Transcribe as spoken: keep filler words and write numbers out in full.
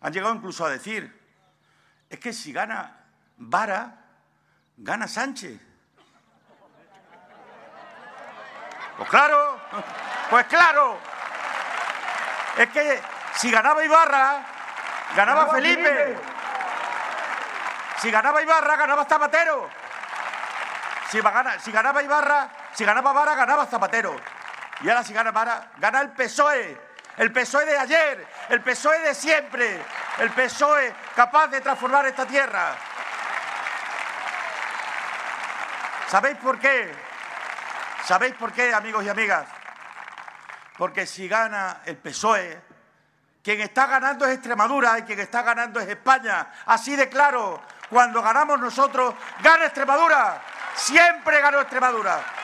Han llegado incluso a decir, es que si gana Vara, gana Sánchez. Pues claro, pues claro. Es que si ganaba Ibarra, ganaba Felipe. Si ganaba Ibarra, ganaba Zapatero. Si, gana, si ganaba Ibarra, si ganaba Vara, ganaba Zapatero. Y ahora si gana Vara, gana el P S O E. El P S O E de ayer, el P S O E de siempre. El P S O E capaz de transformar esta tierra. ¿Sabéis por qué? ¿Sabéis por qué, amigos y amigas? Porque si gana el P S O E, quien está ganando es Extremadura y quien está ganando es España. Así de claro, cuando ganamos nosotros, gana Extremadura. Siempre ganó Extremadura.